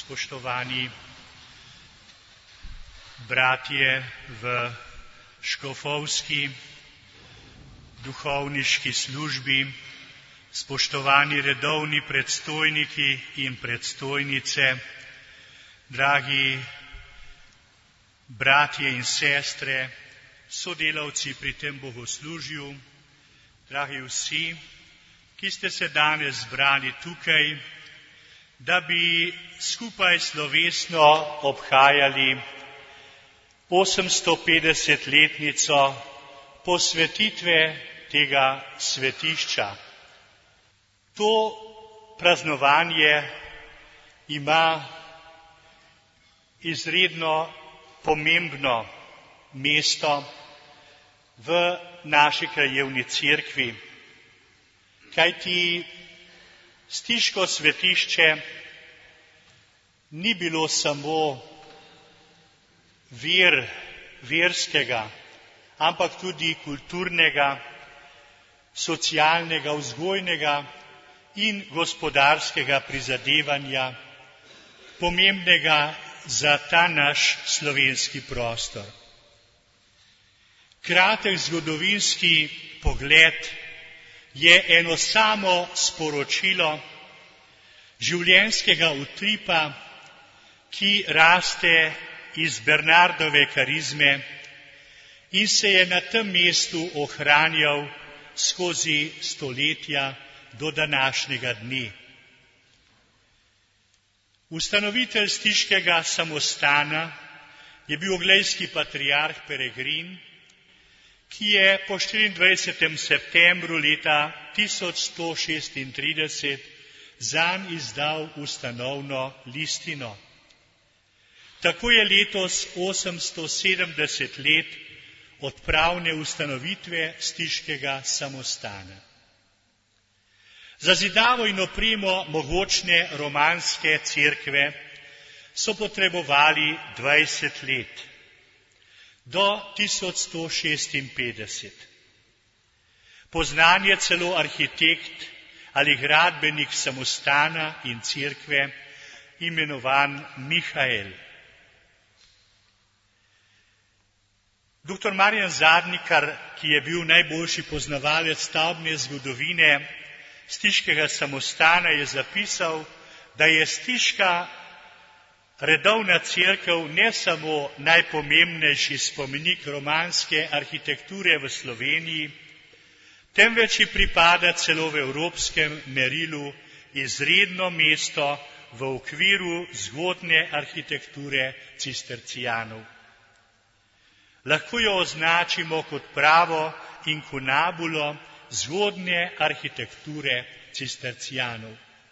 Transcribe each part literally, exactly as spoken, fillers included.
spoštovani bratje v škofovski duhovniški službi, spoštovani redovni predstojniki in predstojnice, dragi bratje in sestre, sodelavci pri tem bogoslužju, dragi vsi, ki ste se danes zbrali tukaj, da bi skupaj slovesno obhajali osemstopetdesetletnico posvetitve tega svetišča. To praznovanje ima izredno pomembno mesto v naši krajevni cerkvi, kajti Stiško svetišče ni bilo samo vir verskega, ampak tudi kulturnega, socialnega, vzgojnega in gospodarskega prizadevanja, pomembnega za ta naš slovenski prostor. Kratek zgodovinski pogled je eno samo sporočilo življenjskega utripa, ki raste iz Bernardove karizme in se je na tem mestu ohranjal skozi stoletja do današnjega dne. Ustanovitelj stiškega samostana je bil oglejski patriarh Peregrin, ki je po štiriindvajsetem septembru leta tisoč sto šestintrideset zanj izdal ustanovno listino. Tako je letos osemsto sedemdeset let od pravne ustanovitve stiškega samostana. Za zidavo in opremo mogočne romanske cerkve so potrebovali dvajset let, do tisoč sto šestinpetdeset. Poznan je celo arhitekt ali gradbenik samostana in cerkve, imenovan Mihael. Doktor Marjan Zadnikar, ki je bil najboljši poznavalec stavbne zgodovine stiškega samostana, je zapisal, da je stiška redovna cerkev ne samo najpomembnejši spomenik romanske arhitekture v Sloveniji, temveč ji pripada celo v evropskem merilu izredno mesto v okviru zgodnje arhitekture cistercijanov. Lahko jo označimo kot pravo inkunabulo zgodnje arhitekture cistercijanov.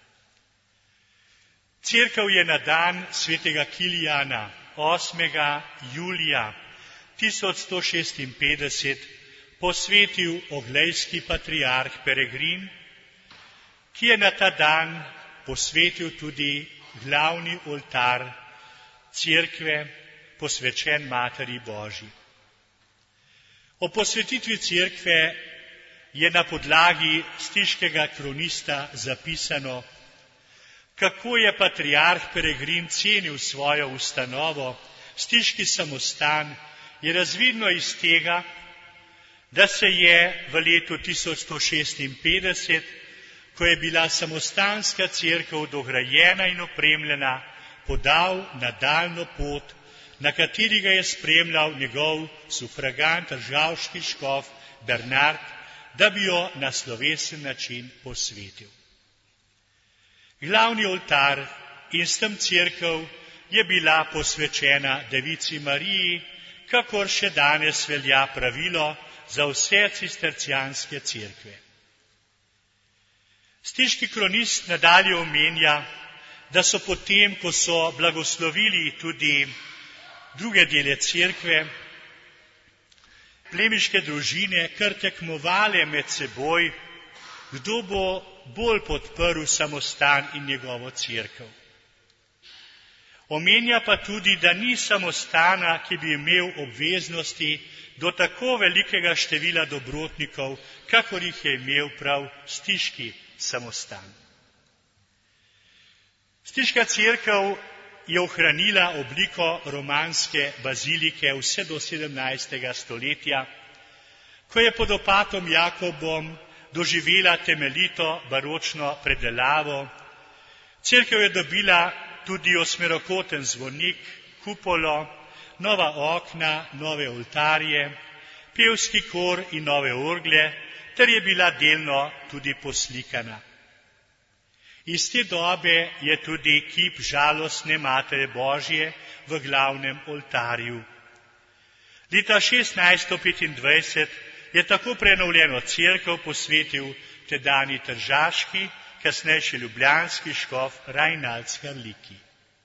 Cerkev je na dan svetega Kilijana, osmega julija tisoč sto šestinpetdeset, posvetil oglejski patriarh Peregrin, ki je na ta dan posvetil tudi glavni oltar cerkve, posvečen Materi Božji. O posvetitvi cerkve je na podlagi stiškega kronista zapisano, kako je patriarh Peregrin cenil svojo ustanovo, stiški samostan, je razvidno iz tega, da se je v letu tisoč sto šestinpetdeset, ko je bila samostanska cerkev dograjena in opremljena, podal na daljno pot, na kateri ga je spremljal njegov sufragant, tržavški škof Bernard, da bi jo na slovesen način posvetil. Glavni oltar in s tem cerkev je bila posvečena Devici Mariji, kakor še danes velja pravilo za vse cistercijanske cerkve. Stiški kronist nadalje omenja, da so potem, ko so blagoslovili tudi druge dele cerkve, plemiške družine kar tekmovale med seboj, kdo bo bolj podprl samostan in njegovo cerkev. Omenja pa tudi, da ni samostana, ki bi imel obveznosti do tako velikega števila dobrotnikov, kakor jih je imel prav stiški samostan. Stiška cerkev je ohranila obliko romanske bazilike vse do sedemnajstega stoletja, ko je pod opatom Jakobom doživela temeljito baročno predelavo. Cerkev je dobila tudi osmerokoten zvonik, kupolo, nova okna, nove oltarje, pevski kor in nove orgle, ter je bila delno tudi poslikana. Iz te dobe je tudi kip žalostne Matere Božje v glavnem oltarju. Leta šestnajststo petindvajset je tako prenovljeno cerkev posvetil tedanji tržaški, kasnejši ljubljanski škof Rajnald Skarliki.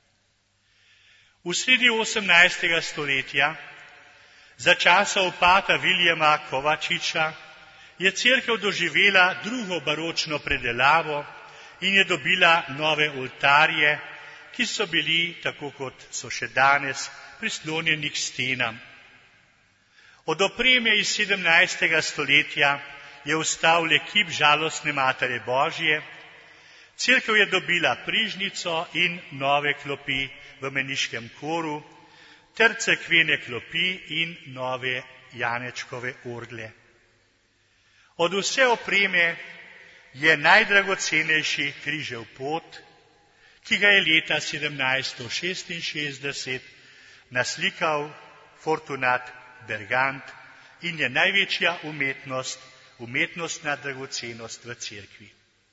V sredi osemnajstega stoletja, za časa opata Viljama Kovačiča, je cerkev doživela drugo baročno predelavo in je dobila nove oltarje, ki so bili, tako kot so še danes, prislonjeni k stenam. Od opreme iz sedemnajstega stoletja je ostal le kip žalostne Matere Božje, cerkev je dobila prižnico in nove klopi v meniškem koru, ter cerkvene klopi in nove Janečkove orgle. Od vse opreme je najdragocenejši križev pot, ki ga je leta sedemnajststo šestinšestdeset naslikal Fortunat Bergant in je največja umetnost, umetnostna dragocenost v cerkvi.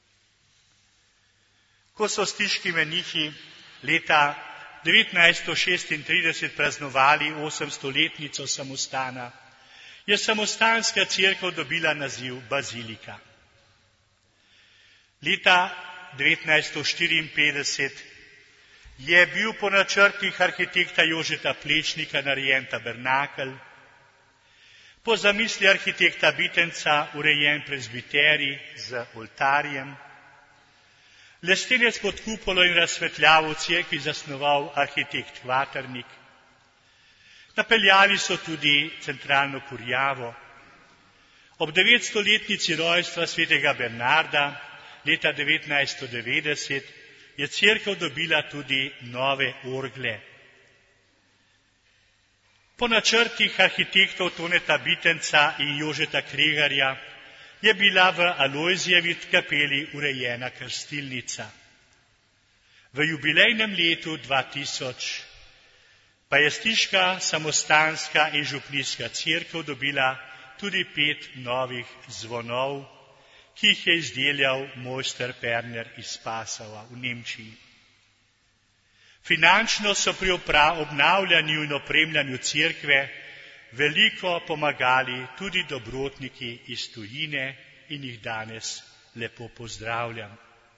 Ko so stiški menihi leta devetnajststo šestintrideset praznovali osemstoletnico samostana, je samostanska cerkev dobila naziv bazilika. Leta devetnajststo štiriinpetdeset je bil po načrtih arhitekta Jožeta Plečnika narejen tabernakelj, po zamisli arhitekta Bitenca urejen prezbiterij z oltarjem, lestenec pod kupolo in razsvetljavo v cerkvi zasnoval arhitekt Kvaternik. Napeljali so tudi centralno kurjavo. Ob devetstoletnici rojstva svetega Bernarda leta devetnajststo devetdeset je cerkev dobila tudi nove orgle. Po načrtih arhitektov Toneta Bitenca in Jožeta Kregarja je bila v Alojzijevi kapeli urejena krstilnica. V jubilejnem letu dva tisoč pa je stiška, samostanska in župnijska cerkev dobila tudi pet novih zvonov, ki jih je izdelal mojster Perner iz Passauer v Nemčiji. Finančno so pri obnavljanju in opremljanju cerkve veliko pomagali tudi dobrotniki iz tujine in jih danes lepo pozdravljam.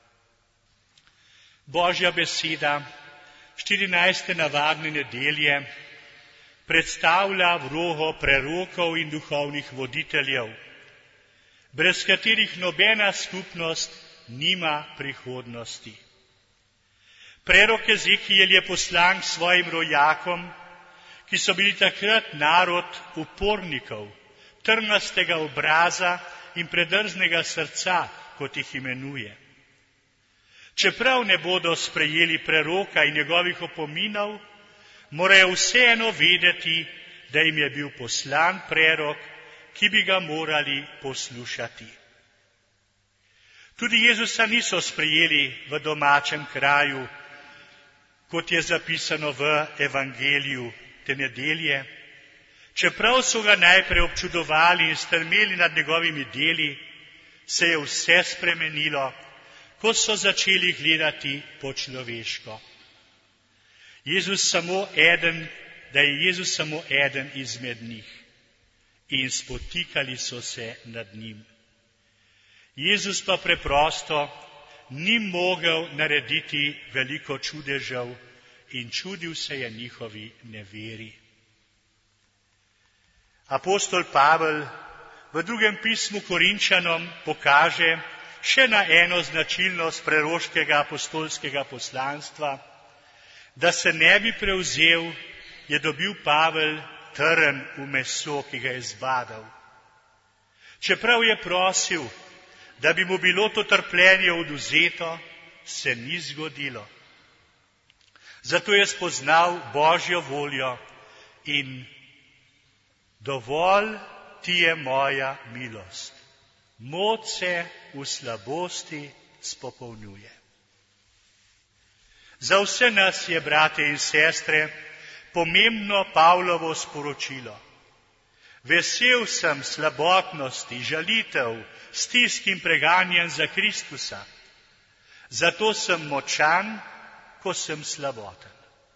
Božja beseda štirinajste navadne nedelje predstavlja vlogo prerokov in duhovnih voditeljev, brez katerih nobena skupnost nima prihodnosti. Prerok Ezekijel je poslan k svojim rojakom, ki so bili takrat narod upornikov, trmastega obraza in predrznega srca, kot jih imenuje. Čeprav ne bodo sprejeli preroka in njegovih opominov, morajo vseeno vedeti, da jim je bil poslan prerok, ki bi ga morali poslušati. Tudi Jezusa niso sprejeli v domačem kraju, kot je zapisano v evangeliju te nedelje. Čeprav so ga najprej občudovali in strmeli nad njegovimi deli, se je vse spremenilo, ko so začeli gledati po človeško. Jezus samo eden, da je Jezus samo eden izmed njih in spotikali so se nad njim. Jezus pa preprosto ni mogel narediti veliko čudežev in čudil se je njihovi neveri. Apostol Pavel v drugem pismu Korinčanom pokaže še na eno značilnost preroškega apostolskega poslanstva, da se ne bi prevzel, je dobil Pavel trn v meso, ki ga je zbadal. Čeprav je prosil, da bi mu bilo to trpljenje odvzeto, se ni zgodilo. Zato je spoznal Božjo voljo in dovolj ti je moja milost. Moč se v slabosti spopolnjuje. Za vse nas je, brate in sestre, pomembno Pavlovo sporočilo. Vesel sem slabotnosti, žalitev, stisk in preganjanj za Kristusa. Zato sem močan, ko sem slaboten.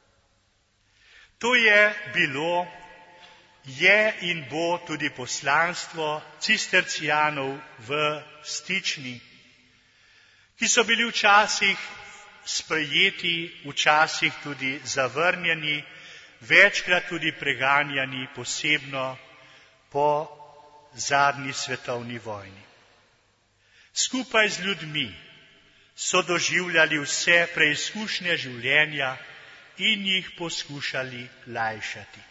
To je bilo, je in bo tudi poslanstvo cistercijanov v Stični, ki so bili včasih sprejeti, včasih tudi zavrnjeni, večkrat tudi preganjani, posebno po zadnji svetovni vojni. Skupaj z ljudmi so doživljali vse preizkušnje življenja in jih poskušali lajšati.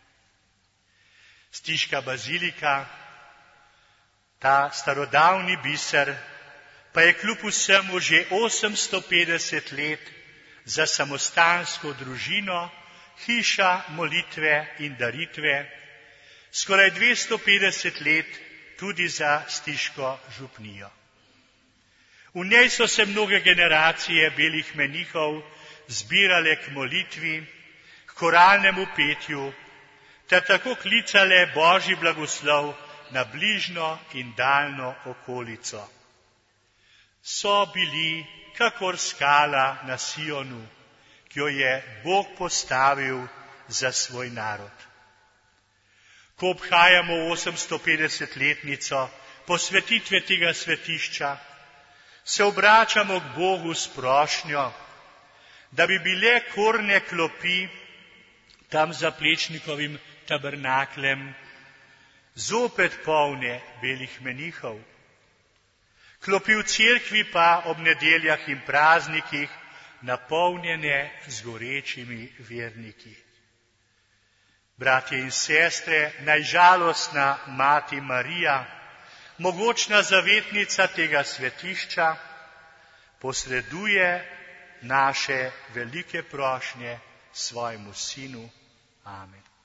Stiška bazilika, ta starodavni biser, pa je kljub vsemu že osemsto petdeset let za samostansko družino, hiša molitve in daritve, skoraj dvesto petdeset let tudi za stiško župnijo. V njej so se mnoge generacije belih menihov zbirale k molitvi, k koralnemu petju, ter tako klicale Božji blagoslov na bližnjo in daljno okolico. So bili kakor skala na Sionu, ki jo je Bog postavil za svoj narod. Ko obhajamo osemsto petdesetletnico posvetitve tega svetišča, se obračamo k Bogu s prošnjo, da bi bile korne klopi tam za Plečnikovim tabernakljem zopet polne belih menihov. Klopi v cerkvi pa ob nedeljah in praznikih napolnjene z gorečimi verniki. Bratje in sestre, najžalostna mati Marija, mogočna zavetnica tega svetišča, posreduje naše velike prošnje svojemu sinu. Amen.